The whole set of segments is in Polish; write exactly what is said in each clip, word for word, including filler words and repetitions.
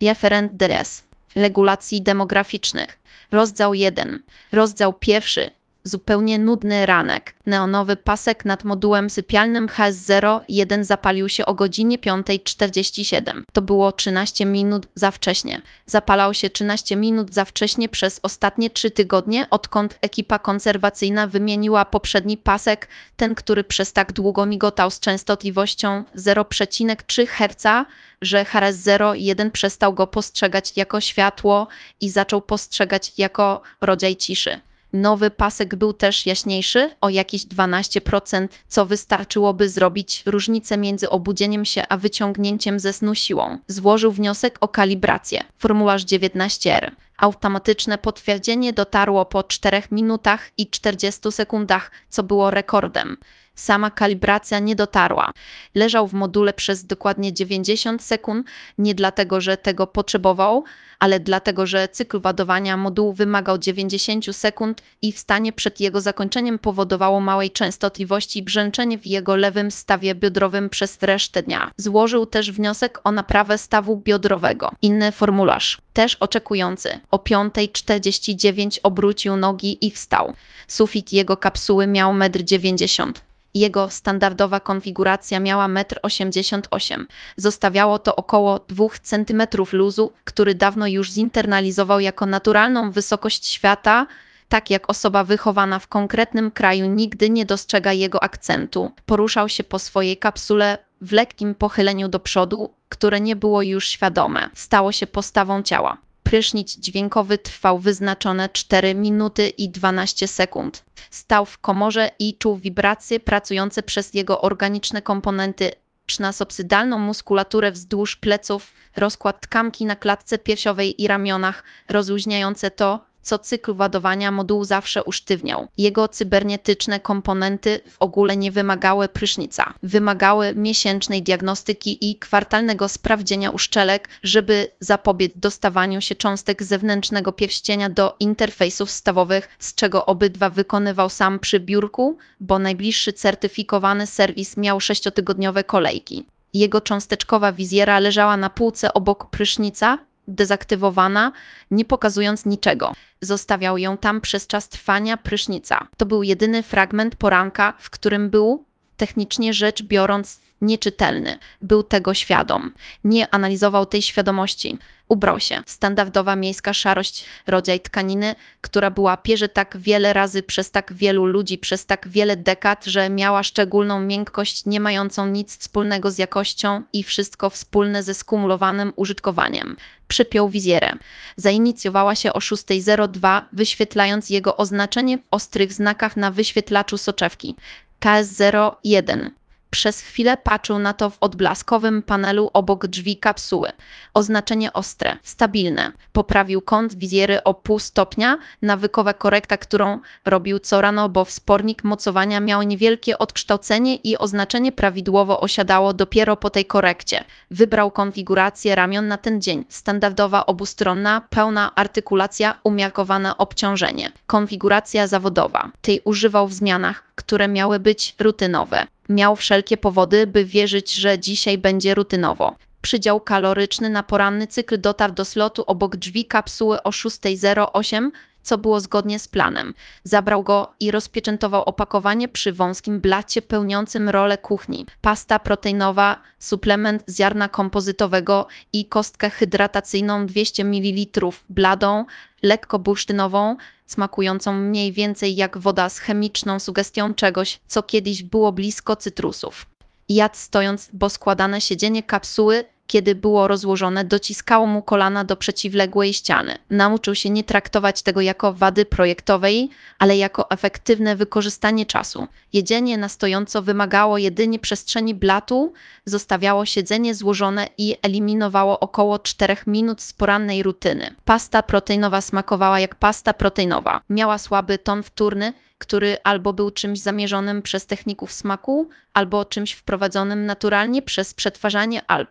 Referent D R S. Regulacji demograficznych. Rozdział jeden. Rozdział pierwszy. Zupełnie nudny ranek. Neonowy pasek nad modułem sypialnym H S zero jeden zapalił się o godzinie piątej czterdzieści siedem. To było trzynaście minut za wcześnie. Zapalał się trzynaście minut za wcześnie przez ostatnie trzy tygodnie, odkąd ekipa konserwacyjna wymieniła poprzedni pasek, ten, który przez tak długo migotał z częstotliwością zero przecinek trzy herca, że H S zero jeden przestał go postrzegać jako światło i zaczął postrzegać jako rodzaj ciszy. Nowy pasek był też jaśniejszy, o jakieś dwanaście procent, co wystarczyłoby zrobić różnicę między obudzieniem się a wyciągnięciem ze snu siłą. Złożył wniosek o kalibrację. Formularz dziewiętnaście R. Automatyczne potwierdzenie dotarło po czterech minutach i czterdziestu sekundach, co było rekordem. Sama kalibracja nie dotarła. Leżał w module przez dokładnie dziewięćdziesiąt sekund, nie dlatego, że tego potrzebował, ale dlatego, że cykl ładowania modułu wymagał dziewięćdziesiąt sekund i wstanie przed jego zakończeniem powodowało małej częstotliwości brzęczenie w jego lewym stawie biodrowym przez resztę dnia. Złożył też wniosek o naprawę stawu biodrowego. Inny formularz, też oczekujący. O piątej czterdzieści dziewięć obrócił nogi i wstał. Sufit jego kapsuły miał metr dziewięćdziesiąt. Jego standardowa konfiguracja miała metr osiemdziesiąt osiem. Zostawiało to około dwóch centymetrów luzu, który dawno już zinternalizował jako naturalną wysokość świata, tak jak osoba wychowana w konkretnym kraju nigdy nie dostrzega jego akcentu. Poruszał się po swojej kapsule w lekkim pochyleniu do przodu, które nie było już świadome. Stało się postawą ciała. Prysznic dźwiękowy trwał wyznaczone cztery minuty i dwanaście sekund. Stał w komorze i czuł wibracje pracujące przez jego organiczne komponenty, trzynasobsydalną muskulaturę wzdłuż pleców, rozkład tkanki na klatce piersiowej i ramionach, rozluźniające to, co cykl ładowania modułu zawsze usztywniał. Jego cybernetyczne komponenty w ogóle nie wymagały prysznica. Wymagały miesięcznej diagnostyki i kwartalnego sprawdzenia uszczelek, żeby zapobiec dostawaniu się cząstek zewnętrznego pierścienia do interfejsów stawowych, z czego obydwa wykonywał sam przy biurku, bo najbliższy certyfikowany serwis miał sześciotygodniowe kolejki. Jego cząsteczkowa wizjera leżała na półce obok prysznica, dezaktywowana, nie pokazując niczego. Zostawiał ją tam przez czas trwania prysznica. To był jedyny fragment poranka, w którym był, technicznie rzecz biorąc, nieczytelny. Był tego świadom. Nie analizował tej świadomości. Ubrał się. Standardowa miejska szarość, rodzaj tkaniny, która była pierze tak wiele razy przez tak wielu ludzi, przez tak wiele dekad, że miała szczególną miękkość, nie mającą nic wspólnego z jakością i wszystko wspólne ze skumulowanym użytkowaniem. Przypiął wizjerę. Zainicjowała się o szósta zero dwa, wyświetlając jego oznaczenie w ostrych znakach na wyświetlaczu soczewki. K S zero jeden. Przez chwilę patrzył na to w odblaskowym panelu obok drzwi kapsuły. Oznaczenie ostre, stabilne. Poprawił kąt wizjery o pół stopnia, nawykowa korekta, którą robił co rano, bo wspornik mocowania miał niewielkie odkształcenie i oznaczenie prawidłowo osiadało dopiero po tej korekcie. Wybrał konfigurację ramion na ten dzień. Standardowa obustronna, pełna artykulacja, umiarkowane obciążenie. Konfiguracja zawodowa. Tej używał w zmianach, które miały być rutynowe. Miał wszelkie powody, by wierzyć, że dzisiaj będzie rutynowo. Przydział kaloryczny na poranny cykl dotarł do slotu obok drzwi kapsuły o szósta zero osiem, co było zgodnie z planem. Zabrał go i rozpieczętował opakowanie przy wąskim blacie pełniącym rolę kuchni. Pasta proteinowa, suplement z ziarna kompozytowego i kostkę hydratacyjną dwieście mililitrów, bladą, lekko bursztynową, smakującą mniej więcej jak woda z chemiczną sugestią czegoś, co kiedyś było blisko cytrusów. Jadł stojąc, bo składane siedzenie kapsuły, kiedy było rozłożone, dociskało mu kolana do przeciwległej ściany. Nauczył się nie traktować tego jako wady projektowej, ale jako efektywne wykorzystanie czasu. Jedzenie na stojąco wymagało jedynie przestrzeni blatu, zostawiało siedzenie złożone i eliminowało około czterech minut z porannej rutyny. Pasta proteinowa smakowała jak pasta proteinowa. Miała słaby ton wtórny, który albo był czymś zamierzonym przez techników smaku, albo czymś wprowadzonym naturalnie przez przetwarzanie alg.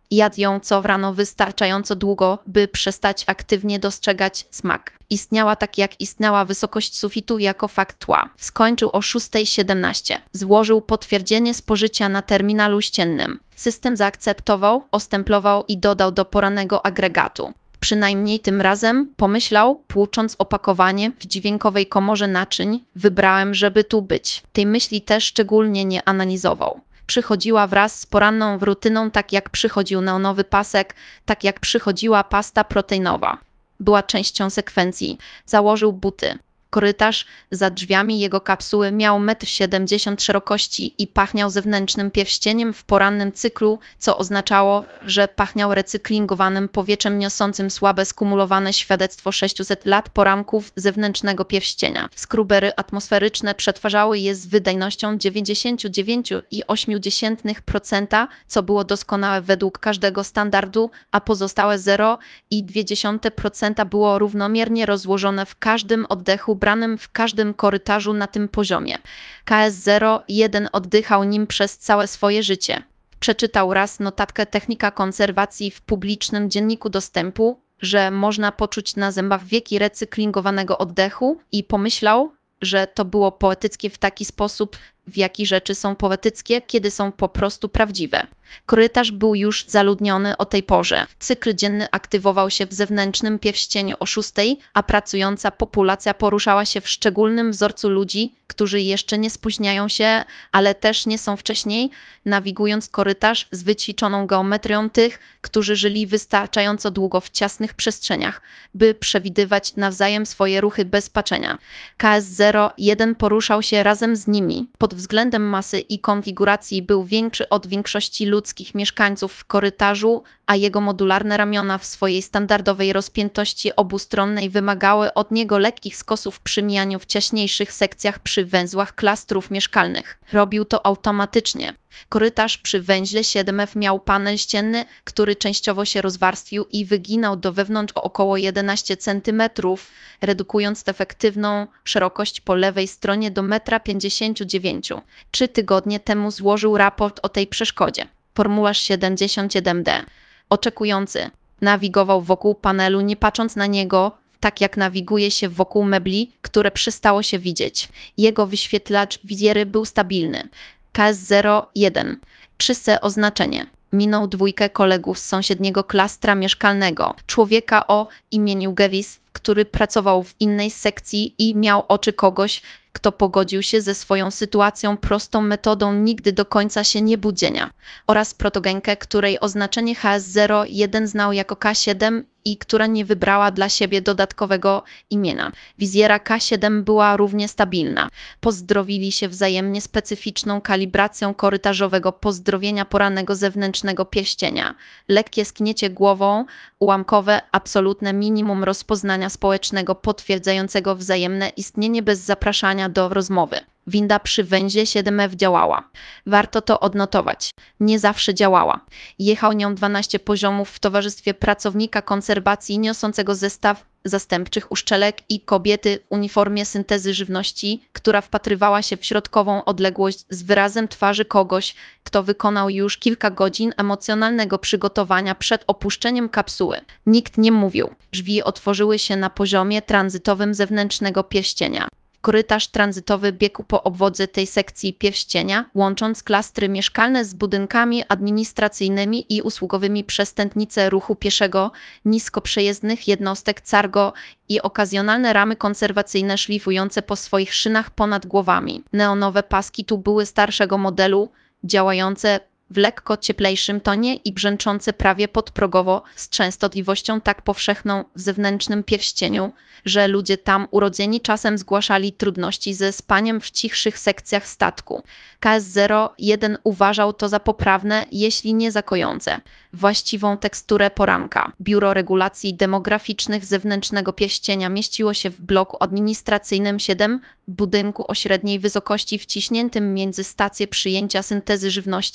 Jadł ją co rano wystarczająco długo, by przestać aktywnie dostrzegać smak. Istniała tak jak istniała wysokość sufitu jako fakt tła. Skończył o szósta siedemnaście. Złożył potwierdzenie spożycia na terminalu ściennym. System zaakceptował, ostemplował i dodał do porannego agregatu. Przynajmniej tym razem, pomyślał, płucząc opakowanie w dźwiękowej komorze naczyń, wybrałem, żeby tu być. Tej myśli też szczególnie nie analizował. Przychodziła wraz z poranną rutyną, tak jak przychodził neonowy pasek, tak jak przychodziła pasta proteinowa. Była częścią sekwencji. Założył buty. Korytarz za drzwiami jego kapsuły miał metr siedemdziesiąt szerokości i pachniał zewnętrznym pierścieniem w porannym cyklu, co oznaczało, że pachniał recyklingowanym powietrzem niosącym słabe skumulowane świadectwo sześciuset lat poranków zewnętrznego pierścienia. Skrubery atmosferyczne przetwarzały je z wydajnością dziewięćdziesiąt dziewięć przecinek osiem procent, co było doskonałe według każdego standardu, a pozostałe zero przecinek dwa procent było równomiernie rozłożone w każdym oddechu branym w każdym korytarzu na tym poziomie. K S zero jeden oddychał nim przez całe swoje życie. Przeczytał raz notatkę technika konserwacji w publicznym dzienniku dostępu, że można poczuć na zębach wieki recyklingowanego oddechu i pomyślał, że to było poetyckie w taki sposób, w jaki rzeczy są poetyckie, kiedy są po prostu prawdziwe. Korytarz był już zaludniony o tej porze. Cykl dzienny aktywował się w zewnętrznym pierścieniu o szóstej, a pracująca populacja poruszała się w szczególnym wzorcu ludzi, którzy jeszcze nie spóźniają się, ale też nie są wcześniej, nawigując korytarz z wyćwiczoną geometrią tych, którzy żyli wystarczająco długo w ciasnych przestrzeniach, by przewidywać nawzajem swoje ruchy bez patrzenia. K S zero jeden poruszał się razem z nimi. Pod względem masy i konfiguracji był większy od większości ludzkich mieszkańców w korytarzu, a jego modularne ramiona w swojej standardowej rozpiętości obustronnej wymagały od niego lekkich skosów przy mijaniu w ciaśniejszych sekcjach przy węzłach klastrów mieszkalnych. Robił to automatycznie. Korytarz przy węźle siedem F miał panel ścienny, który częściowo się rozwarstwił i wyginał do wewnątrz o około jedenaście centymetrów, redukując efektywną szerokość po lewej stronie do metra pięćdziesiąt dziewięć. Trzy tygodnie temu złożył raport o tej przeszkodzie. Formularz siedemdziesiąt siedem D. Oczekujący nawigował wokół panelu, nie patrząc na niego, tak jak nawiguje się wokół mebli, które przestało się widzieć. Jego wyświetlacz wizjery był stabilny. K S zero jeden. Czyste oznaczenie. Minął dwójkę kolegów z sąsiedniego klastra mieszkalnego. Człowieka o imieniu Gevis, który pracował w innej sekcji i miał oczy kogoś, kto pogodził się ze swoją sytuacją prostą metodą nigdy do końca się nie budzenia. Oraz protogenkę, której oznaczenie H S zero jeden znał jako K siedem i która nie wybrała dla siebie dodatkowego imienia. Wizjera K siedem była równie stabilna. Pozdrowili się wzajemnie specyficzną kalibracją korytarzowego pozdrowienia porannego zewnętrznego pierścienia. Lekkie skniecie głową, ułamkowe, absolutne minimum rozpoznania społecznego potwierdzającego wzajemne istnienie bez zapraszania do rozmowy. Winda przy węźle siedem F działała. Warto to odnotować. Nie zawsze działała. Jechał nią dwanaście poziomów w towarzystwie pracownika konserwacji niosącego zestaw zastępczych uszczelek i kobiety w uniformie syntezy żywności, która wpatrywała się w środkową odległość z wyrazem twarzy kogoś, kto wykonał już kilka godzin emocjonalnego przygotowania przed opuszczeniem kapsuły. Nikt nie mówił. Drzwi otworzyły się na poziomie tranzytowym zewnętrznego pierścienia. Korytarz tranzytowy biegł po obwodze tej sekcji pierścienia, łącząc klastry mieszkalne z budynkami administracyjnymi i usługowymi przez tętnice ruchu pieszego, nisko przejezdnych jednostek cargo i okazjonalne ramy konserwacyjne szlifujące po swoich szynach ponad głowami. Neonowe paski tu były starszego modelu, działające w lekko cieplejszym tonie i brzęczące prawie podprogowo z częstotliwością tak powszechną w zewnętrznym pierścieniu, że ludzie tam urodzeni czasem zgłaszali trudności ze spaniem w cichszych sekcjach statku. K S zero jeden uważał to za poprawne, jeśli nie za kojące. Właściwą teksturę poranka. Biuro Regulacji Demograficznych zewnętrznego pierścienia mieściło się w bloku administracyjnym siedem, budynku o średniej wysokości wciśniętym między stację przyjęcia syntezy żywności, a wtórną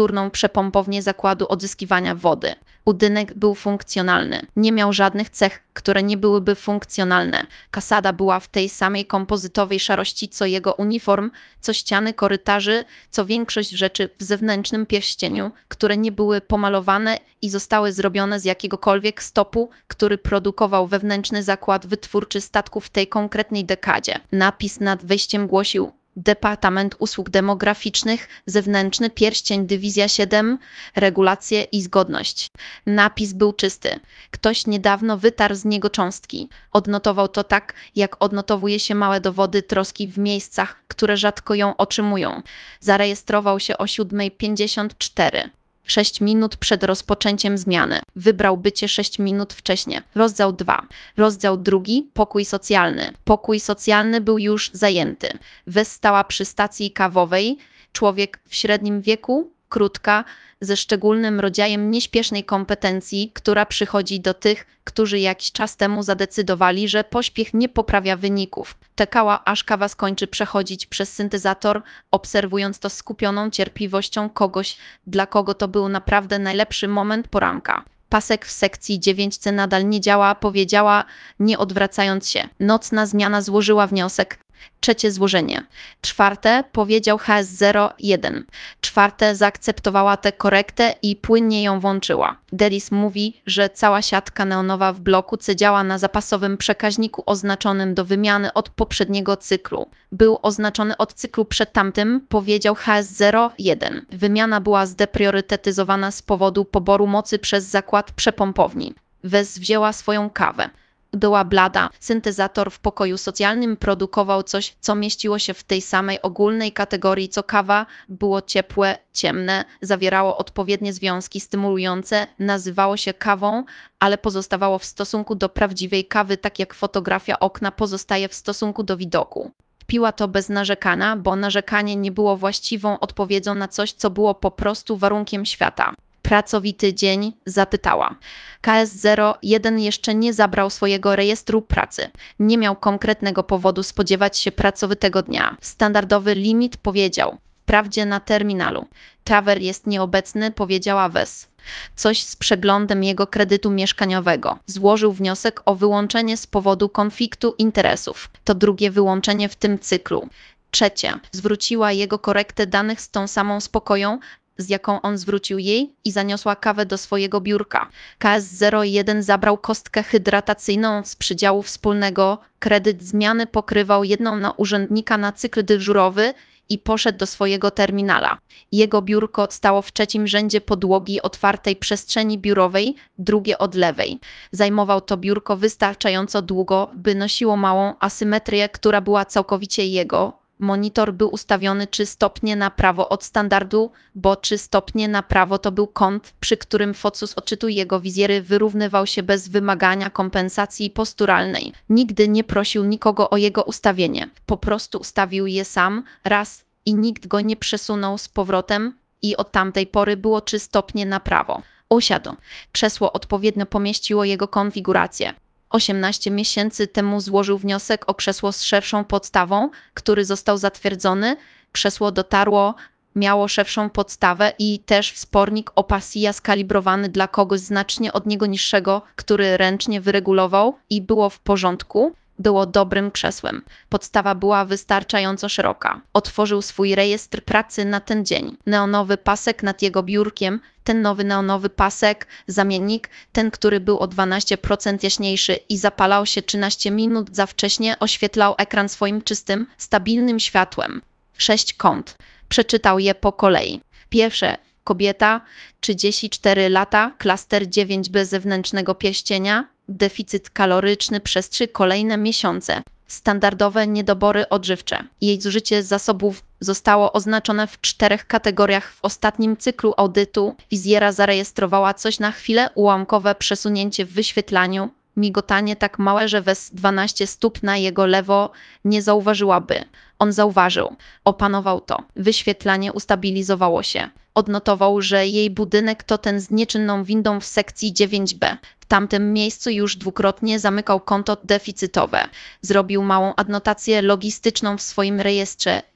wtórną przepompownię zakładu odzyskiwania wody. Budynek był funkcjonalny. Nie miał żadnych cech, które nie byłyby funkcjonalne. Kasada była w tej samej kompozytowej szarości co jego uniform, co ściany korytarzy, co większość rzeczy w zewnętrznym pierścieniu, które nie były pomalowane i zostały zrobione z jakiegokolwiek stopu, który produkował wewnętrzny zakład wytwórczy statków w tej konkretnej dekadzie. Napis nad wejściem głosił: Departament Usług Demograficznych, Zewnętrzny Pierścień Dywizja siedem, Regulacje i Zgodność. Napis był czysty. Ktoś niedawno wytarł z niego cząstki. Odnotował to tak, jak odnotowuje się małe dowody troski w miejscach, które rzadko ją otrzymują. Zarejestrował się o siódma pięćdziesiąt cztery. Sześć minut przed rozpoczęciem zmiany. Wybrał bycie sześć minut wcześniej. Rozdział dwa. Rozdział drugi. Pokój socjalny. Pokój socjalny był już zajęty. Wes stała przy stacji kawowej. Człowiek w średnim wieku, krótka, ze szczególnym rodzajem nieśpiesznej kompetencji, która przychodzi do tych, którzy jakiś czas temu zadecydowali, że pośpiech nie poprawia wyników. Czekała, aż kawa skończy przechodzić przez syntezator, obserwując to skupioną cierpliwością kogoś, dla kogo to był naprawdę najlepszy moment poranka. Pasek w sekcji dziewięć C nadal nie działa, powiedziała, nie odwracając się. Nocna zmiana złożyła wniosek. Trzecie złożenie. Czwarte, powiedział H S zero jeden. Czwarte, zaakceptowała tę korektę i płynnie ją włączyła. Delis mówi, że cała siatka neonowa w bloku C działa na zapasowym przekaźniku oznaczonym do wymiany od poprzedniego cyklu. Był oznaczony od cyklu przed tamtym, powiedział H S zero jeden. Wymiana była zdepriorytetyzowana z powodu poboru mocy przez zakład przepompowni. Wes wzięła swoją kawę. Była blada. Syntezator w pokoju socjalnym produkował coś, co mieściło się w tej samej ogólnej kategorii co kawa. Było ciepłe, ciemne, zawierało odpowiednie związki stymulujące, nazywało się kawą, ale pozostawało w stosunku do prawdziwej kawy, tak jak fotografia okna pozostaje w stosunku do widoku. Piła to bez narzekania, bo narzekanie nie było właściwą odpowiedzią na coś, co było po prostu warunkiem świata. Pracowity dzień? Zapytała. K S zero jeden jeszcze nie zabrał swojego rejestru pracy. Nie miał konkretnego powodu spodziewać się pracowitego dnia. Standardowy limit, powiedział. Wprawdzie na terminalu. Trawer jest nieobecny, powiedziała Wes. Coś z przeglądem jego kredytu mieszkaniowego. Złożył wniosek o wyłączenie z powodu konfliktu interesów. To drugie wyłączenie w tym cyklu. Trzecie. Zwróciła jego korektę danych z tą samą spokoją, z jaką on zwrócił jej, i zaniosła kawę do swojego biurka. K S zero jeden zabrał kostkę hydratacyjną z przydziału wspólnego. Kredyt zmiany pokrywał jedną na urzędnika na cykl dyżurowy i poszedł do swojego terminala. Jego biurko stało w trzecim rzędzie podłogi otwartej przestrzeni biurowej, drugie od lewej. Zajmował to biurko wystarczająco długo, by nosiło małą asymetrię, która była całkowicie jego. Monitor był ustawiony trzy stopnie na prawo od standardu, bo trzy stopnie na prawo to był kąt, przy którym focus odczytu jego wizjery wyrównywał się bez wymagania kompensacji posturalnej. Nigdy nie prosił nikogo o jego ustawienie. Po prostu ustawił je sam, raz, i nikt go nie przesunął z powrotem, i od tamtej pory było trzy stopnie na prawo. Usiadł. Krzesło odpowiednio pomieściło jego konfigurację. osiemnaście miesięcy temu złożył wniosek o krzesło z szerszą podstawą, który został zatwierdzony. Krzesło dotarło, miało szerszą podstawę i też wspornik Opasia skalibrowany dla kogoś znacznie od niego niższego, który ręcznie wyregulował i było w porządku. Było dobrym krzesłem. Podstawa była wystarczająco szeroka. Otworzył swój rejestr pracy na ten dzień. Neonowy pasek nad jego biurkiem, ten nowy neonowy pasek, zamiennik, ten, który był o dwanaście procent jaśniejszy i zapalał się trzynaście minut za wcześnie, oświetlał ekran swoim czystym, stabilnym światłem. Sześć kąt. Przeczytał je po kolei. Pierwsze. Kobieta, trzydzieści cztery lata, klaster dziewięć B zewnętrznego pierścienia, deficyt kaloryczny przez trzy kolejne miesiące. Standardowe niedobory odżywcze. Jej zużycie zasobów zostało oznaczone w czterech kategoriach w ostatnim cyklu audytu. Wizjera zarejestrowała coś na chwilę, ułamkowe przesunięcie w wyświetlaniu, migotanie tak małe, że Wes dwanaście stóp na jego lewo nie zauważyłaby. On zauważył. Opanował to. Wyświetlanie ustabilizowało się. Odnotował, że jej budynek to ten z nieczynną windą w sekcji dziewięć B. W tamtym miejscu już dwukrotnie zamykał konto deficytowe. Zrobił małą adnotację logistyczną w swoim rejestrze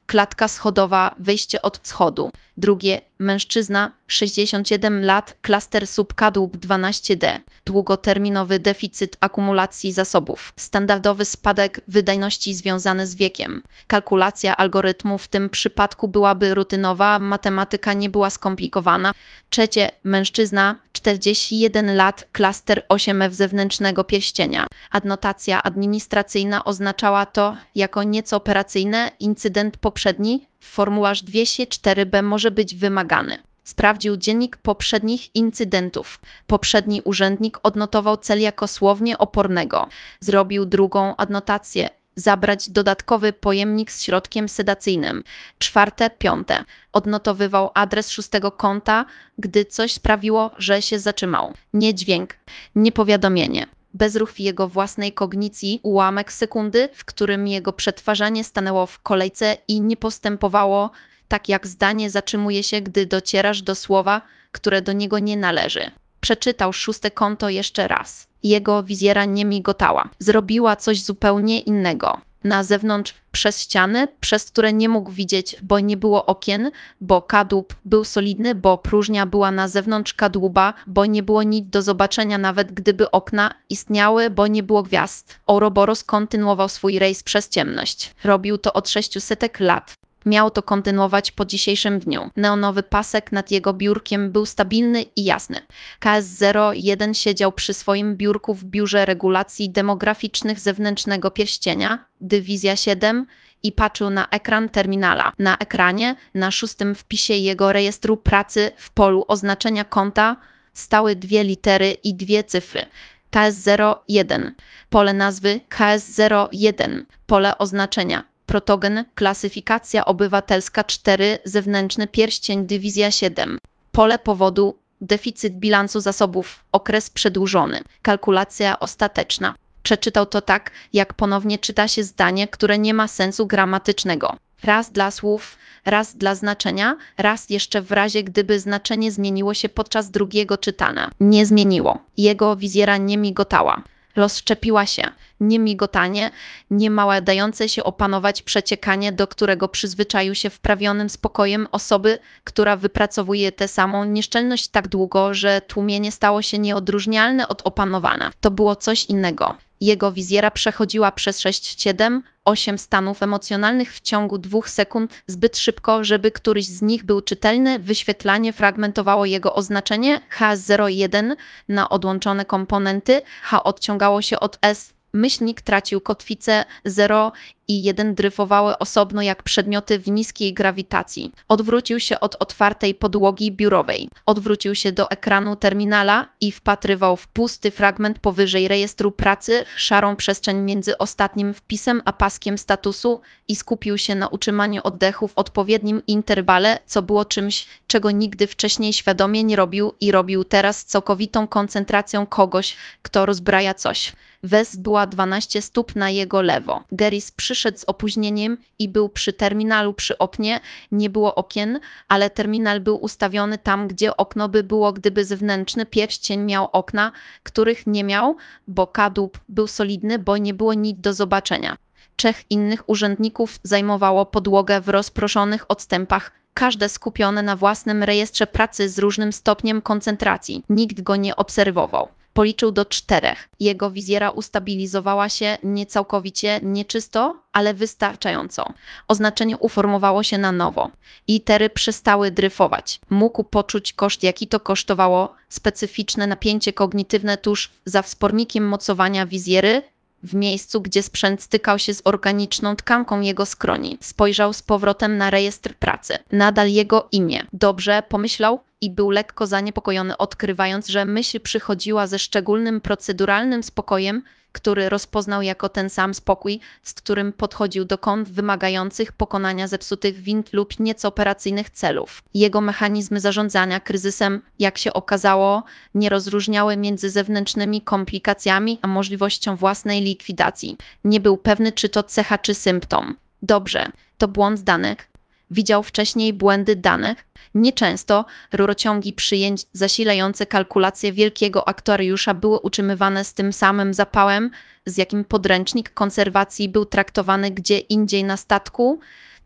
klatka schodowa, wejście od wschodu. Drugie, mężczyzna, sześćdziesiąt siedem lat, klaster subkadłub dwanaście D. Długoterminowy deficyt akumulacji zasobów. Standardowy spadek wydajności związany z wiekiem. Kalkulacja algorytmu w tym przypadku byłaby rutynowa, matematyka nie była skomplikowana. Trzecie, mężczyzna, czterdzieści jeden lat, klaster osiem F zewnętrznego pierścienia. Adnotacja administracyjna oznaczała to jako nieco operacyjne. Incydent poprzedni, formularz dwieście cztery B może być wymagany. Sprawdził dziennik poprzednich incydentów. Poprzedni urzędnik odnotował cel jako słownie opornego. Zrobił drugą adnotację. Zabrać dodatkowy pojemnik z środkiem sedacyjnym. Czwarte, piąte. Odnotowywał adres szóstego konta, gdy coś sprawiło, że się zatrzymał. Nie dźwięk, nie powiadomienie. Bezruch w jego własnej kognicji, ułamek sekundy, w którym jego przetwarzanie stanęło w kolejce i nie postępowało, tak jak zdanie zatrzymuje się, gdy docierasz do słowa, które do niego nie należy. Przeczytał szóste konto jeszcze raz. Jego wizjera nie migotała. Zrobiła coś zupełnie innego. Na zewnątrz, przez ściany, przez które nie mógł widzieć, bo nie było okien, bo kadłub był solidny, bo próżnia była na zewnątrz kadłuba, bo nie było nic do zobaczenia, nawet gdyby okna istniały, bo nie było gwiazd. Ouroboros kontynuował swój rejs przez ciemność. Robił to od sześciuset lat. Miał to kontynuować po dzisiejszym dniu. Neonowy pasek nad jego biurkiem był stabilny i jasny. K S zero jeden siedział przy swoim biurku w biurze regulacji demograficznych zewnętrznego pierścienia, dywizja siedem, i patrzył na ekran terminala. Na ekranie, na szóstym wpisie jego rejestru pracy w polu oznaczenia konta stały dwie litery i dwie cyfry. K S zero jeden. Pole nazwy K S zero jeden. Pole oznaczenia protogen, klasyfikacja obywatelska cztery, zewnętrzny pierścień, dywizja siedem. Pole powodu, deficyt bilansu zasobów, okres przedłużony, kalkulacja ostateczna. Przeczytał to tak, jak ponownie czyta się zdanie, które nie ma sensu gramatycznego. Raz dla słów, raz dla znaczenia, raz jeszcze w razie, gdyby znaczenie zmieniło się podczas drugiego czytania. Nie zmieniło. Jego wizjera nie migotała. Rozszczepiła się. Nie migotanie, nie małe dające się opanować przeciekanie, do którego przyzwyczaił się wprawionym spokojem osoby, która wypracowuje tę samą nieszczelność tak długo, że tłumienie stało się nieodróżnialne od opanowania. To było coś innego. Jego wizjera przechodziła przez sześć, siedem, osiem stanów emocjonalnych w ciągu dwóch sekund zbyt szybko, żeby któryś z nich był czytelny. Wyświetlanie fragmentowało jego oznaczenie H zero jeden na odłączone komponenty. H odciągało się od S. Myślnik tracił kotwicę, zero i jeden dryfowały osobno jak przedmioty w niskiej grawitacji. Odwrócił się od otwartej podłogi biurowej. Odwrócił się do ekranu terminala i wpatrywał w pusty fragment powyżej rejestru pracy, szarą przestrzeń między ostatnim wpisem a paskiem statusu i skupił się na utrzymaniu oddechu w odpowiednim interwale, co było czymś, czego nigdy wcześniej świadomie nie robił i robił teraz z całkowitą koncentracją kogoś, kto rozbraja coś. Wes była dwanaście stóp na jego lewo. Geris przyszedł z opóźnieniem i był przy terminalu przy oknie. Nie było okien, ale terminal był ustawiony tam, gdzie okno by było, gdyby zewnętrzny pierścień miał okna, których nie miał, bo kadłub był solidny, bo nie było nic do zobaczenia. Trzech innych urzędników zajmowało podłogę w rozproszonych odstępach, każde skupione na własnym rejestrze pracy z różnym stopniem koncentracji. Nikt go nie obserwował. Policzył do czterech. Jego wizjera ustabilizowała się nie całkowicie, nie czysto, ale wystarczająco. Oznaczenie uformowało się na nowo. Litery przestały dryfować. Mógł poczuć koszt, jaki to kosztowało, specyficzne napięcie kognitywne tuż za wspornikiem mocowania wizjery, w miejscu, gdzie sprzęt stykał się z organiczną tkanką jego skroni. Spojrzał z powrotem na rejestr pracy. Nadal jego imię. Dobrze, pomyślał i był lekko zaniepokojony, odkrywając, że myśl przychodziła ze szczególnym proceduralnym spokojem, który rozpoznał jako ten sam spokój, z którym podchodził do kont wymagających pokonania zepsutych wind lub nieco operacyjnych celów. Jego mechanizmy zarządzania kryzysem, jak się okazało, nie rozróżniały między zewnętrznymi komplikacjami a możliwością własnej likwidacji. Nie był pewny, czy to cecha, czy symptom. Dobrze, to błąd danych. Widział wcześniej błędy danych. Nieczęsto rurociągi przyjęć zasilające kalkulacje wielkiego aktuariusza były utrzymywane z tym samym zapałem, z jakim podręcznik konserwacji był traktowany gdzie indziej na statku.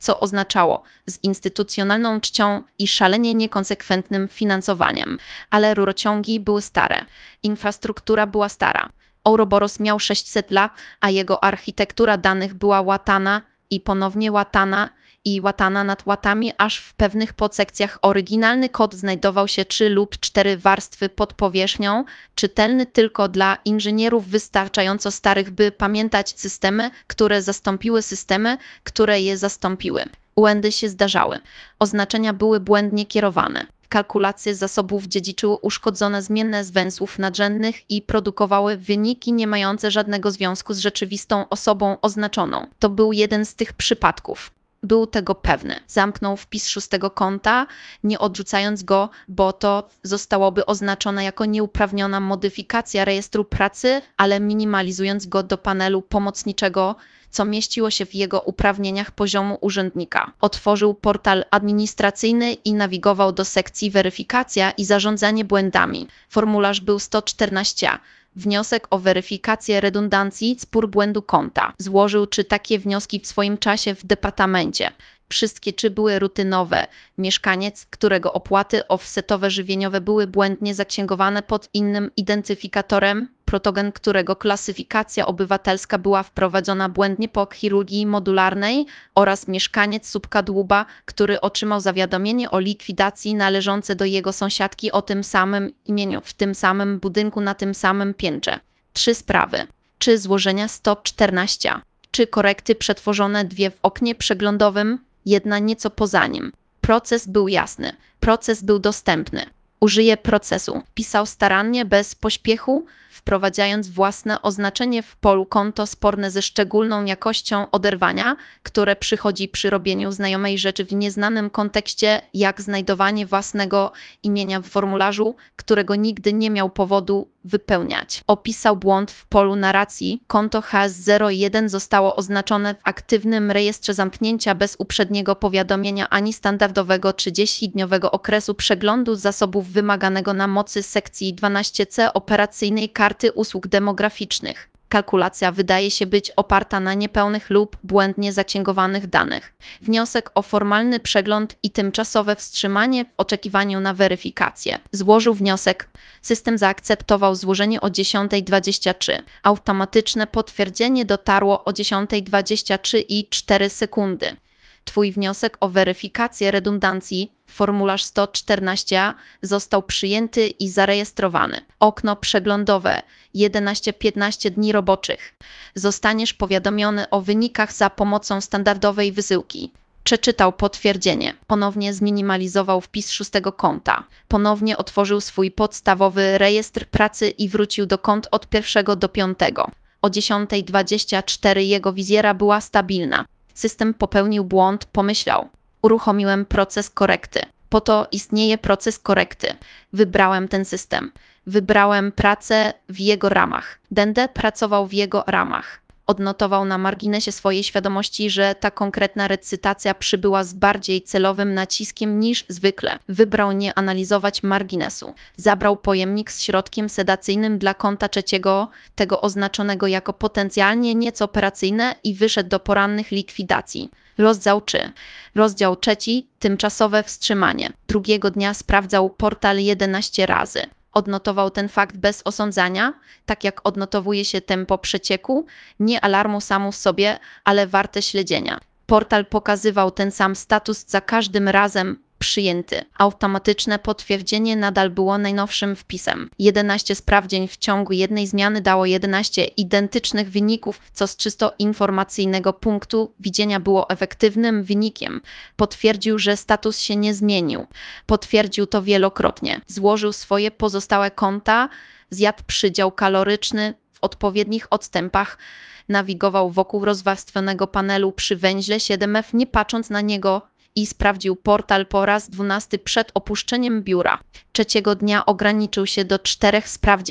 co oznaczało z instytucjonalną czcią i szalenie niekonsekwentnym finansowaniem. Ale rurociągi były stare, infrastruktura była stara. Ouroboros miał sześćset lat, a jego architektura danych była łatana i ponownie łatana i łatana nad łatami, aż w pewnych podsekcjach oryginalny kod znajdował się trzy lub cztery warstwy pod powierzchnią, czytelny tylko dla inżynierów wystarczająco starych, by pamiętać systemy, które zastąpiły systemy, które je zastąpiły. Błędy się zdarzały. Oznaczenia były błędnie kierowane. Kalkulacje zasobów dziedziczyły uszkodzone zmienne z węzłów nadrzędnych i produkowały wyniki nie mające żadnego związku z rzeczywistą osobą oznaczoną. To był jeden z tych przypadków. Był tego pewny. Zamknął wpis szóstego kąta, nie odrzucając go, bo to zostałoby oznaczone jako nieuprawniona modyfikacja rejestru pracy, ale minimalizując go do panelu pomocniczego, co mieściło się w jego uprawnieniach poziomu urzędnika. Otworzył portal administracyjny i nawigował do sekcji weryfikacja i zarządzanie błędami. Formularz był sto czternaście. Wniosek o weryfikację redundancji, spór błędu konta. Złożył czy takie wnioski w swoim czasie w departamencie. Wszystkie czy były rutynowe. Mieszkaniec, którego opłaty offsetowe żywieniowe były błędnie zaksięgowane pod innym identyfikatorem, protogen, którego klasyfikacja obywatelska była wprowadzona błędnie po chirurgii modularnej, oraz mieszkaniec Subkadłuba, który otrzymał zawiadomienie o likwidacji należące do jego sąsiadki o tym samym imieniu, w tym samym budynku, na tym samym piętrze. Trzy sprawy. Czy złożenia sto czternaście. Czy korekty przetworzone dwie w oknie przeglądowym, jedna nieco poza nim. Proces był jasny. Proces był dostępny. Użyję procesu. Pisał starannie, bez pośpiechu, wprowadzając własne oznaczenie w polu konto sporne ze szczególną jakością oderwania, które przychodzi przy robieniu znajomej rzeczy w nieznanym kontekście, jak znajdowanie własnego imienia w formularzu, którego nigdy nie miał powodu wypełniać. Opisał błąd w polu narracji. Konto H S zero jeden zostało oznaczone w aktywnym rejestrze zamknięcia bez uprzedniego powiadomienia ani standardowego trzydziestodniowego okresu przeglądu zasobów wymaganego na mocy sekcji dwanaście C operacyjnej karty usług demograficznych. Kalkulacja wydaje się być oparta na niepełnych lub błędnie zaksięgowanych danych. Wniosek o formalny przegląd i tymczasowe wstrzymanie w oczekiwaniu na weryfikację. Złożył wniosek. System zaakceptował złożenie o dziesiąta dwadzieścia trzy. Automatyczne potwierdzenie dotarło o dziesiąta dwadzieścia trzy i cztery sekundy. Twój wniosek o weryfikację redundancji, formularz sto czternaście, został przyjęty i zarejestrowany. Okno przeglądowe, jedenaście piętnaście dni roboczych. Zostaniesz powiadomiony o wynikach za pomocą standardowej wysyłki. Przeczytał potwierdzenie. Ponownie zminimalizował wpis szóstego konta. Ponownie otworzył swój podstawowy rejestr pracy i wrócił do kont od pierwszego do piątego. O dziesiąta dwadzieścia cztery jego wizjera była stabilna. System popełnił błąd, pomyślał. Uruchomiłem proces korekty. Po to istnieje proces korekty. Wybrałem ten system. Wybrałem pracę w jego ramach. Będę pracował w jego ramach. Odnotował na marginesie swojej świadomości, że ta konkretna recytacja przybyła z bardziej celowym naciskiem niż zwykle. Wybrał nie analizować marginesu. Zabrał pojemnik z środkiem sedacyjnym dla konta trzeciego, tego oznaczonego jako potencjalnie nieco operacyjne, i wyszedł do porannych likwidacji. Rozdział trzy. Rozdział trzeci. Tymczasowe wstrzymanie. Drugiego dnia sprawdzał portal jedenaście razy. Odnotował ten fakt bez osądzania, tak jak odnotowuje się tempo przecieku, nie alarmu samo w sobie, ale warte śledzenia. Portal pokazywał ten sam status za każdym razem przyjęty. Automatyczne potwierdzenie nadal było najnowszym wpisem. jedenaście sprawdzień w ciągu jednej zmiany dało jedenaście identycznych wyników, co z czysto informacyjnego punktu widzenia było efektywnym wynikiem. Potwierdził, że status się nie zmienił. Potwierdził to wielokrotnie. Złożył swoje pozostałe konta, zjadł przydział kaloryczny w odpowiednich odstępach, nawigował wokół rozwarstwionego panelu przy węźle siedem F, nie patrząc na niego, i sprawdził portal po raz dwunasty przed opuszczeniem biura. Trzeciego dnia ograniczył się do czterech sprawdzień.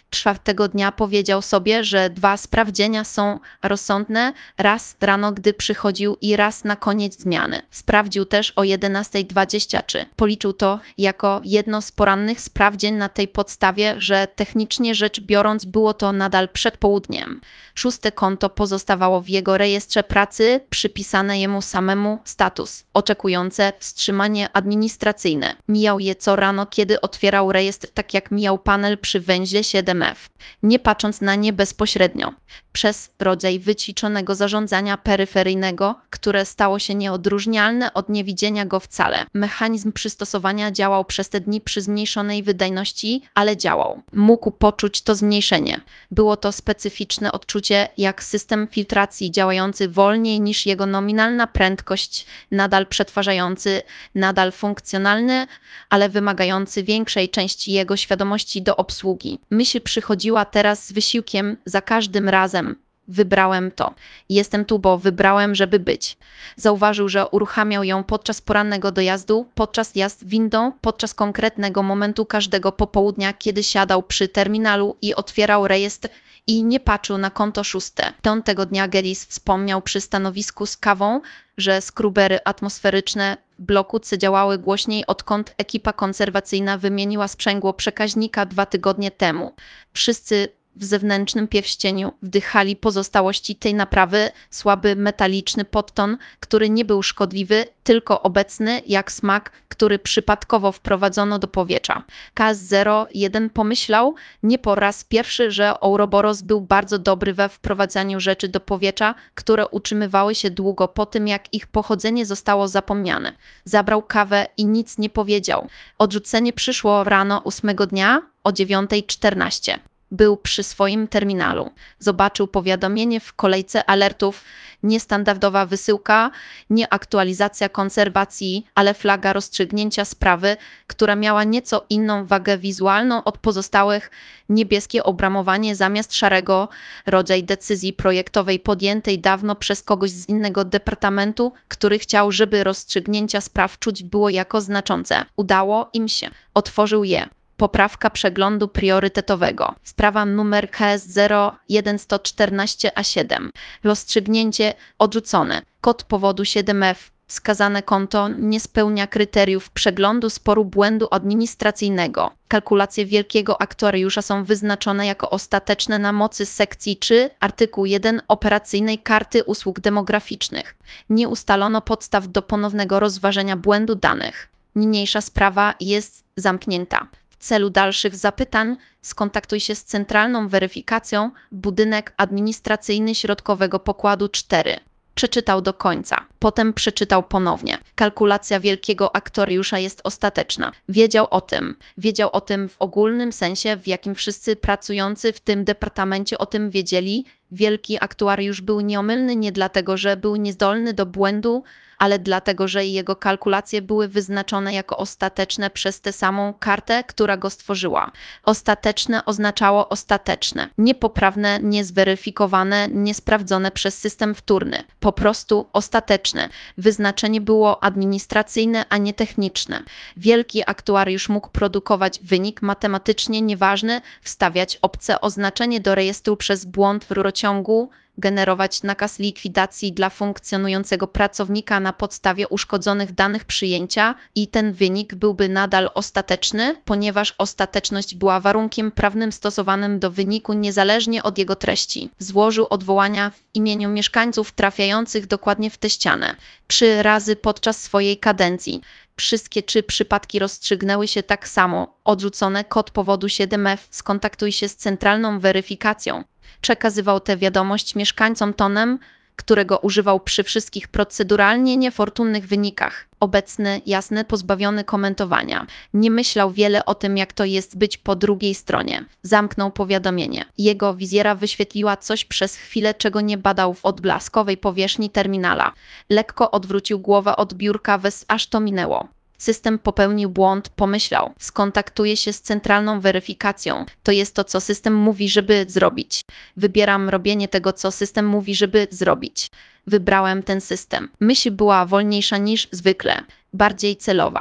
Czwartego dnia powiedział sobie, że dwa sprawdzienia są rozsądne, raz rano, gdy przychodził i raz na koniec zmiany. Sprawdził też o jedenastej dwadzieścia trzy. Policzył to jako jedno z porannych sprawdzień na tej podstawie, że technicznie rzecz biorąc było to nadal przed południem. Szóste konto pozostawało w jego rejestrze pracy, przypisane jemu samemu status, oczekujące wstrzymanie administracyjne. Mijał je co rano, kiedy otwierał rejestr, tak jak mijał panel przy węźle siedem F, nie patrząc na nie bezpośrednio. Przez rodzaj wyćwiczonego zarządzania peryferyjnego, które stało się nieodróżnialne od niewidzenia go wcale. Mechanizm przystosowania działał przez te dni przy zmniejszonej wydajności, ale działał. Mógł poczuć to zmniejszenie. Było to specyficzne odczucie, jak system filtracji działający wolniej niż jego nominalna prędkość, nadal przetwarzający, nadal funkcjonalny, ale wymagający większej części jego świadomości do obsługi. Myśl przychodziła teraz z wysiłkiem za każdym razem. Wybrałem to. Jestem tu, bo wybrałem, żeby być. Zauważył, że uruchamiał ją podczas porannego dojazdu, podczas jazd windą, podczas konkretnego momentu każdego popołudnia, kiedy siadał przy terminalu i otwierał rejestr i nie patrzył na konto szóste. Piątego dnia Geddes wspomniał przy stanowisku z kawą, że skrubery atmosferyczne w bloku C działały głośniej, odkąd ekipa konserwacyjna wymieniła sprzęgło przekaźnika dwa tygodnie temu. Wszyscy w zewnętrznym pierścieniu wdychali pozostałości tej naprawy, słaby metaliczny podton, który nie był szkodliwy, tylko obecny jak smak, który przypadkowo wprowadzono do powietrza. K zero jeden pomyślał nie po raz pierwszy, że Ouroboros był bardzo dobry we wprowadzaniu rzeczy do powietrza, które utrzymywały się długo po tym, jak ich pochodzenie zostało zapomniane. Zabrał kawę i nic nie powiedział. Odrzucenie przyszło rano ósmego dnia o dziewiątej czternaście. Był przy swoim terminalu. Zobaczył powiadomienie w kolejce alertów. Niestandardowa wysyłka, nie aktualizacja konserwacji, ale flaga rozstrzygnięcia sprawy, która miała nieco inną wagę wizualną od pozostałych. Niebieskie obramowanie zamiast szarego, rodzaj decyzji projektowej podjętej dawno przez kogoś z innego departamentu, który chciał, żeby rozstrzygnięcia spraw czuć było jako znaczące. Udało im się. Otworzył je. Poprawka przeglądu priorytetowego. Sprawa numer K S zero jeden jeden cztery A siedem. Rozstrzygnięcie odrzucone. Kod powodu siedem F. Wskazane konto nie spełnia kryteriów przeglądu sporu błędu administracyjnego. Kalkulacje wielkiego aktuariusza są wyznaczone jako ostateczne na mocy sekcji trzy, artykuł jeden operacyjnej karty usług demograficznych. Nie ustalono podstaw do ponownego rozważenia błędu danych. Niniejsza sprawa jest zamknięta. W celu dalszych zapytań skontaktuj się z centralną weryfikacją, budynek administracyjny środkowego pokładu cztery. Przeczytał do końca. Potem przeczytał ponownie. Kalkulacja wielkiego aktuariusza jest ostateczna. Wiedział o tym. Wiedział o tym w ogólnym sensie, w jakim wszyscy pracujący w tym departamencie o tym wiedzieli. Wielki aktuariusz był nieomylny nie dlatego, że był niezdolny do błędu, ale dlatego, że jego kalkulacje były wyznaczone jako ostateczne przez tę samą kartę, która go stworzyła. Ostateczne oznaczało ostateczne. Niepoprawne, niezweryfikowane, niesprawdzone przez system wtórny. Po prostu ostateczne. Wyznaczenie było administracyjne, a nie techniczne. Wielki aktuariusz mógł produkować wynik matematycznie nieważny, wstawiać obce oznaczenie do rejestru przez błąd w rurociągu, generować nakaz likwidacji dla funkcjonującego pracownika na podstawie uszkodzonych danych przyjęcia i ten wynik byłby nadal ostateczny, ponieważ ostateczność była warunkiem prawnym stosowanym do wyniku niezależnie od jego treści. Złożył odwołania w imieniu mieszkańców trafiających dokładnie w tę ścianę. Trzy razy podczas swojej kadencji. Wszystkie trzy przypadki rozstrzygnęły się tak samo. Odrzucone kod powodu siedem F. Skontaktuj się z centralną weryfikacją. Przekazywał tę wiadomość mieszkańcom tonem, którego używał przy wszystkich proceduralnie niefortunnych wynikach. Obecny, jasny, pozbawiony komentowania. Nie myślał wiele o tym, jak to jest być po drugiej stronie. Zamknął powiadomienie. Jego wizjera wyświetliła coś przez chwilę, czego nie badał w odblaskowej powierzchni terminala. Lekko odwrócił głowę od biurka, wes aż to minęło. System popełnił błąd, pomyślał. Skontaktuje się z centralną weryfikacją. To jest to, co system mówi, żeby zrobić. Wybieram robienie tego, co system mówi, żeby zrobić. Wybrałem ten system. Myśl była wolniejsza niż zwykle. Bardziej celowa.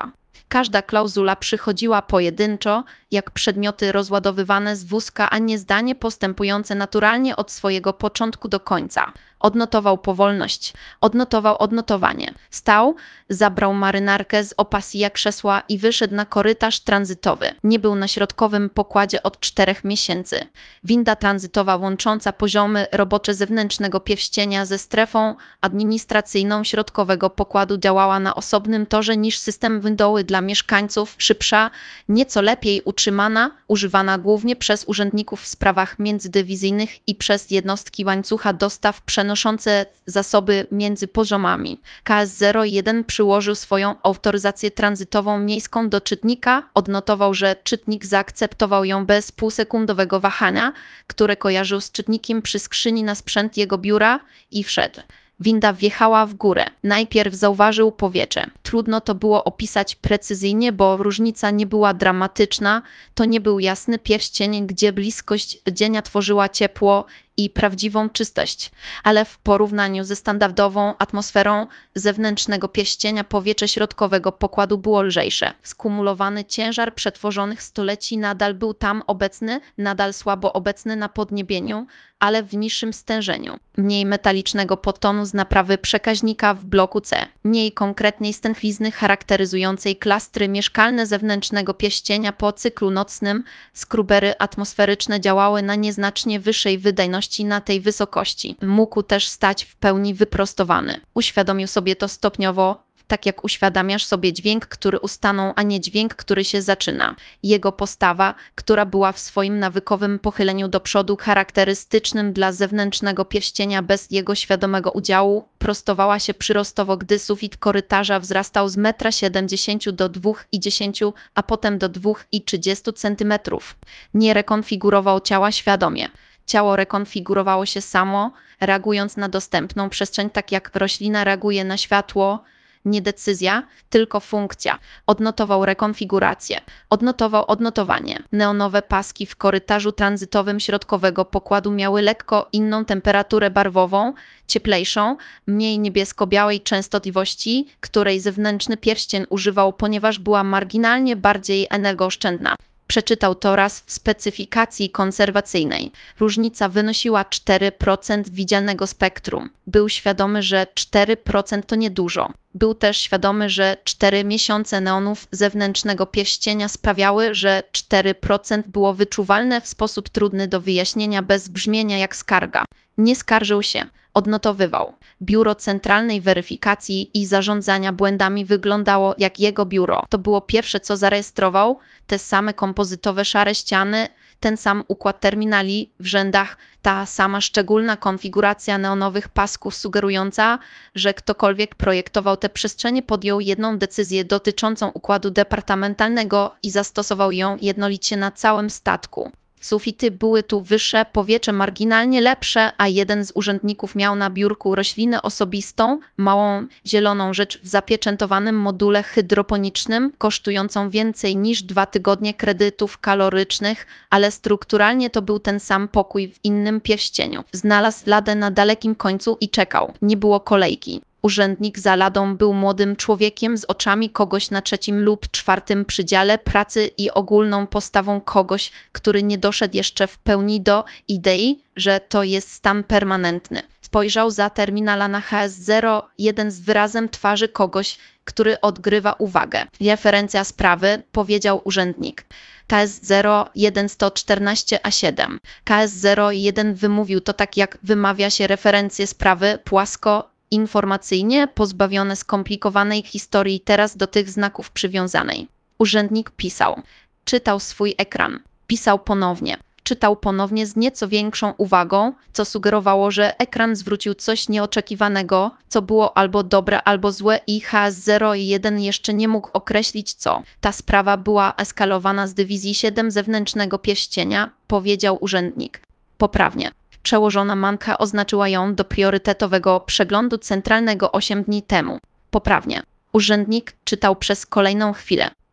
Każda klauzula przychodziła pojedynczo, jak przedmioty rozładowywane z wózka, a nie zdanie postępujące naturalnie od swojego początku do końca. Odnotował powolność, odnotował odnotowanie. Stał, zabrał marynarkę z opasja krzesła i wyszedł na korytarz tranzytowy. Nie był na środkowym pokładzie od czterech miesięcy. Winda tranzytowa łącząca poziomy robocze zewnętrznego pierścienia ze strefą administracyjną środkowego pokładu działała na osobnym torze niż system windowy dla mieszkańców, szybsza, nieco lepiej utrzymana, używana głównie przez urzędników w sprawach międzydywizyjnych i przez jednostki łańcucha dostaw przenoszące zasoby między poziomami. K S zero jeden przyłożył swoją autoryzację tranzytową miejską do czytnika, odnotował, że czytnik zaakceptował ją bez półsekundowego wahania, które kojarzył z czytnikiem przy skrzyni na sprzęt jego biura i wszedł. Winda wjechała w górę. Najpierw zauważył powietrze. Trudno to było opisać precyzyjnie, bo różnica nie była dramatyczna. To nie był jasny pierścień, gdzie bliskość dzienia tworzyła ciepło i prawdziwą czystość, ale w porównaniu ze standardową atmosferą zewnętrznego pierścienia powietrze środkowego pokładu było lżejsze. Skumulowany ciężar przetworzonych stuleci nadal był tam obecny, nadal słabo obecny na podniebieniu, ale w niższym stężeniu. Mniej metalicznego podtonu z naprawy przekaźnika w bloku C, mniej konkretnej stęchlizny charakteryzującej klastry mieszkalne zewnętrznego pierścienia po cyklu nocnym. Skrubery atmosferyczne działały na nieznacznie wyższej wydajności na tej wysokości. Mógł też stać w pełni wyprostowany. Uświadomił sobie to stopniowo, tak jak uświadamiasz sobie dźwięk, który ustanął, a nie dźwięk, który się zaczyna. Jego postawa, która była w swoim nawykowym pochyleniu do przodu charakterystycznym dla zewnętrznego pierścienia bez jego świadomego udziału, prostowała się przyrostowo, gdy sufit korytarza wzrastał z metra siedemdziesięciu do dwóch i dziesięciu, a potem do dwóch i trzydziestu centymetrów. Nie rekonfigurował ciała świadomie. Ciało rekonfigurowało się samo, reagując na dostępną przestrzeń, tak jak roślina reaguje na światło. Nie decyzja, tylko funkcja. Odnotował rekonfigurację. Odnotował odnotowanie. Neonowe paski w korytarzu tranzytowym środkowego pokładu miały lekko inną temperaturę barwową, cieplejszą, mniej niebiesko-białej częstotliwości, której zewnętrzny pierścień używał, ponieważ była marginalnie bardziej energooszczędna. Przeczytał to raz w specyfikacji konserwacyjnej. Różnica wynosiła cztery procent widzialnego spektrum. Był świadomy, że cztery procent to niedużo. Był też świadomy, że cztery miesiące neonów zewnętrznego pierścienia sprawiały, że cztery procent było wyczuwalne w sposób trudny do wyjaśnienia bez brzmienia jak skarga. Nie skarżył się. Odnotowywał. Biuro Centralnej Weryfikacji i Zarządzania Błędami wyglądało jak jego biuro. To było pierwsze, co zarejestrował. Te same kompozytowe szare ściany, ten sam układ terminali w rzędach, ta sama szczególna konfiguracja neonowych pasków sugerująca, że ktokolwiek projektował te przestrzenie, podjął jedną decyzję dotyczącą układu departamentalnego i zastosował ją jednolicie na całym statku. Sufity były tu wyższe, powietrze marginalnie lepsze, a jeden z urzędników miał na biurku roślinę osobistą, małą zieloną rzecz w zapieczętowanym module hydroponicznym, kosztującą więcej niż dwa tygodnie kredytów kalorycznych, ale strukturalnie to był ten sam pokój w innym pierścieniu. Znalazł ladę na dalekim końcu i czekał. Nie było kolejki. Urzędnik za ladą był młodym człowiekiem z oczami kogoś na trzecim lub czwartym przydziale pracy i ogólną postawą kogoś, który nie doszedł jeszcze w pełni do idei, że to jest stan permanentny. Spojrzał za terminala na H S zero jeden z wyrazem twarzy kogoś, który odgrywa uwagę. Referencja sprawy, powiedział urzędnik. K S zero jeden sto czternaście A siedem. K S zero jeden wymówił to tak, jak wymawia się referencję sprawy, płasko, informacyjnie, pozbawione skomplikowanej historii, teraz do tych znaków przywiązanej. Urzędnik pisał. Czytał swój ekran. Pisał ponownie. Czytał ponownie z nieco większą uwagą, co sugerowało, że ekran zwrócił coś nieoczekiwanego, co było albo dobre, albo złe i H S zero jeden jeszcze nie mógł określić co. Ta sprawa była eskalowana z dywizji siedem zewnętrznego pierścienia, powiedział urzędnik. Poprawnie. Przełożona manka oznaczyła ją do priorytetowego przeglądu centralnego osiem dni temu. Poprawnie. Urzędnik czytał przez kolejną chwilę.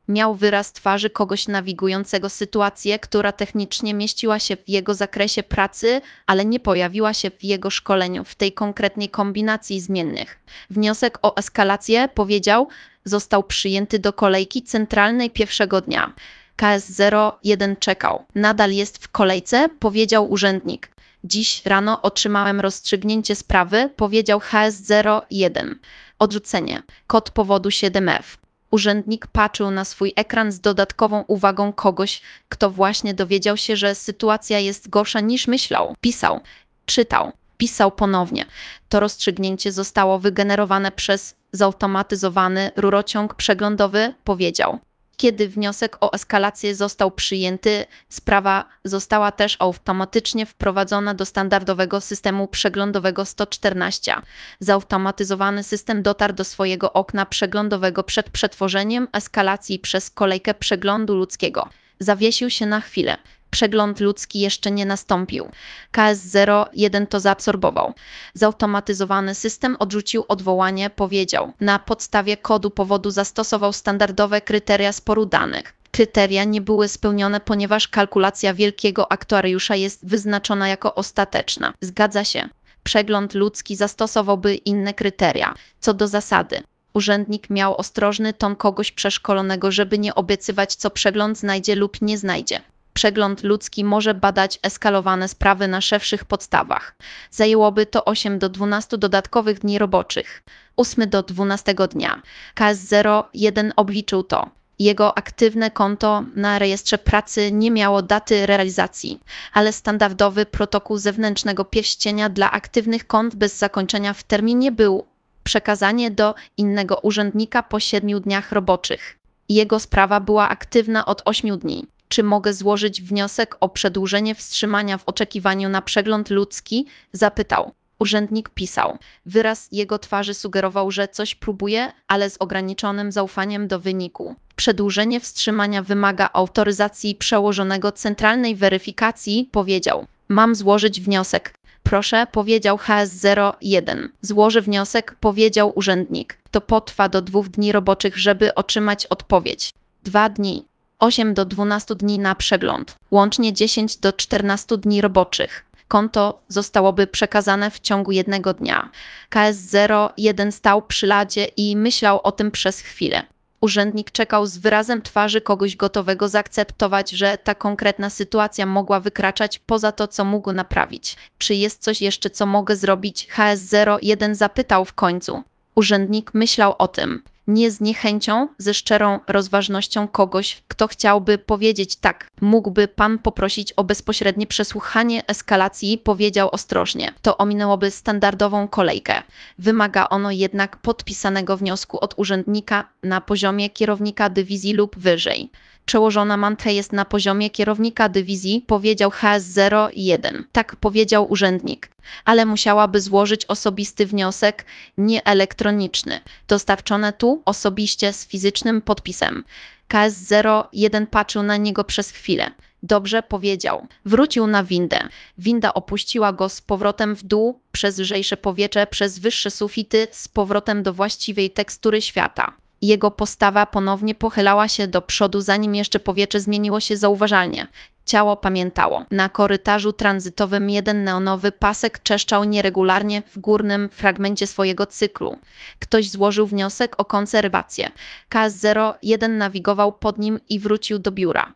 Miał wyraz twarzy kogoś nawigującego sytuację, która technicznie mieściła się w jego zakresie pracy, ale nie pojawiła się w jego szkoleniu w tej konkretnej kombinacji zmiennych. Wniosek o eskalację, powiedział, został przyjęty do kolejki centralnej pierwszego dnia. K S zero jeden czekał. Nadal jest w kolejce, powiedział urzędnik. Dziś rano otrzymałem rozstrzygnięcie sprawy, powiedział H S zero jeden. Odrzucenie. Kod powodu siedem F. Urzędnik patrzył na swój ekran z dodatkową uwagą kogoś, kto właśnie dowiedział się, że sytuacja jest gorsza niż myślał. Pisał, czytał, pisał ponownie. To rozstrzygnięcie zostało wygenerowane przez zautomatyzowany rurociąg przeglądowy, powiedział. Kiedy wniosek o eskalację został przyjęty, sprawa została też automatycznie wprowadzona do standardowego systemu przeglądowego sto czternaście. Zautomatyzowany system dotarł do swojego okna przeglądowego przed przetworzeniem eskalacji przez kolejkę przeglądu ludzkiego. Zawiesił się na chwilę. Przegląd ludzki jeszcze nie nastąpił. K S zero jeden to zaabsorbował. Zautomatyzowany system odrzucił odwołanie, powiedział. Na podstawie kodu powodu zastosował standardowe kryteria sporu danych. Kryteria nie były spełnione, ponieważ kalkulacja wielkiego aktuariusza jest wyznaczona jako ostateczna. Zgadza się. Przegląd ludzki zastosowałby inne kryteria. Co do zasady. Urzędnik miał ostrożny ton kogoś przeszkolonego, żeby nie obiecywać, co przegląd znajdzie lub nie znajdzie. Przegląd ludzki może badać eskalowane sprawy na szerszych podstawach. Zajęłoby to osiem do dwunastu dodatkowych dni roboczych. ósmego do dwunastego dnia. K S zero jeden obliczył to. Jego aktywne konto na rejestrze pracy nie miało daty realizacji, ale standardowy protokół zewnętrznego pierścienia dla aktywnych kont bez zakończenia w terminie był przekazanie do innego urzędnika po siedmiu dniach roboczych. Jego sprawa była aktywna od ośmiu dni. Czy mogę złożyć wniosek o przedłużenie wstrzymania w oczekiwaniu na przegląd ludzki? Zapytał. Urzędnik pisał. Wyraz jego twarzy sugerował, że coś próbuje, ale z ograniczonym zaufaniem do wyniku. Przedłużenie wstrzymania wymaga autoryzacji przełożonego centralnej weryfikacji, powiedział. Mam złożyć wniosek. Proszę, powiedział H S zero jeden. Złożę wniosek, powiedział urzędnik. To potrwa do dwóch dni roboczych, żeby otrzymać odpowiedź. Dwa dni. osiem do dwunastu dni na przegląd. Łącznie dziesięć do czternastu dni roboczych. Konto zostałoby przekazane w ciągu jednego dnia. K S zero jeden stał przy ladzie i myślał o tym przez chwilę. Urzędnik czekał z wyrazem twarzy kogoś gotowego zaakceptować, że ta konkretna sytuacja mogła wykraczać poza to, co mógł naprawić. Czy jest coś jeszcze, co mogę zrobić? H S zero jeden zapytał w końcu. Urzędnik myślał o tym. Nie z niechęcią, ze szczerą rozważnością kogoś, kto chciałby powiedzieć tak. Mógłby pan poprosić o bezpośrednie przesłuchanie eskalacji, powiedział ostrożnie. To ominęłoby standardową kolejkę. Wymaga ono jednak podpisanego wniosku od urzędnika na poziomie kierownika dywizji lub wyżej. Przełożona mantra jest na poziomie kierownika dywizji, powiedział H S zero jeden. Tak powiedział urzędnik. Ale musiałaby złożyć osobisty wniosek, nie elektroniczny. Dostarczone tu osobiście z fizycznym podpisem. K S zero jeden patrzył na niego przez chwilę. Dobrze, powiedział. Wrócił na windę. Winda opuściła go z powrotem w dół, przez lżejsze powietrze, przez wyższe sufity, z powrotem do właściwej tekstury świata. Jego postawa ponownie pochylała się do przodu, zanim jeszcze powietrze zmieniło się zauważalnie. Ciało pamiętało. Na korytarzu tranzytowym jeden neonowy pasek czeszczał nieregularnie w górnym fragmencie swojego cyklu. Ktoś złożył wniosek o konserwację. K S zero jeden nawigował pod nim i wrócił do biura.